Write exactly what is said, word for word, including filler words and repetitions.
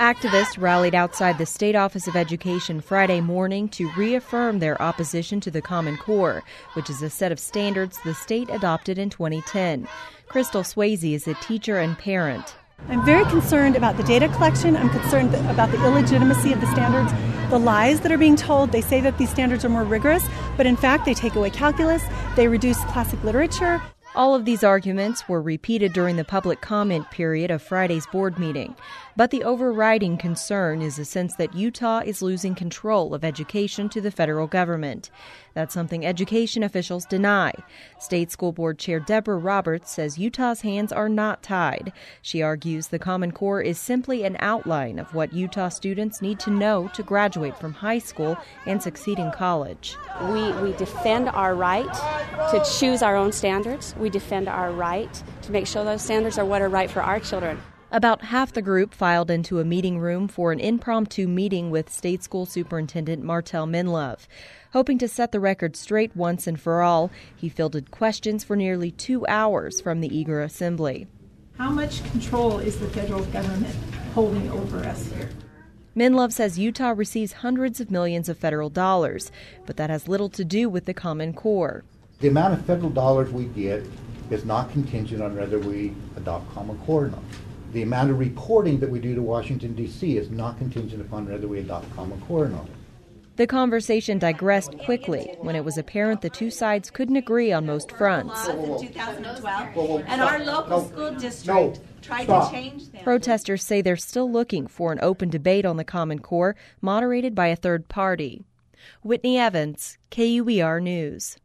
Activists rallied outside the State Office of Education Friday morning to reaffirm their opposition to the Common Core, which is a set of standards the state adopted in twenty ten. Crystal Swayze is a teacher and parent. I'm very concerned about the data collection. I'm concerned about the illegitimacy of the standards, the lies that are being told. They say that these standards are more rigorous, but in fact they take away calculus, they reduce classic literature. All of these arguments were repeated during the public comment period of Friday's board meeting. But the overriding concern is a sense that Utah is losing control of education to the federal government. That's something education officials deny. State School Board Chair Deborah Roberts says Utah's hands are not tied. She argues the Common Core is simply an outline of what Utah students need to know to graduate from high school and succeed in college. We, we defend our right to choose our own standards. We defend our right to make sure those standards are what are right for our children. About half the group filed into a meeting room for an impromptu meeting with State School Superintendent Martell Minlove. Hoping to set the record straight once and for all, he fielded questions for nearly two hours from the eager assembly. How much control is the federal government holding over us here? Minlove says Utah receives hundreds of millions of federal dollars, but that has little to do with the Common Core. The amount of federal dollars we get is not contingent on whether we adopt Common Core or not. The amount of reporting that we do to Washington, D C is not contingent upon whether we adopt Common Core or not. The conversation digressed quickly when it was apparent the two sides couldn't agree on most fronts. In two thousand twelve, and our local no, school district no, tried stop. to change them. Protesters say they're still looking for an open debate on the Common Core, moderated by a third party. Whitney Evans, K U E R News.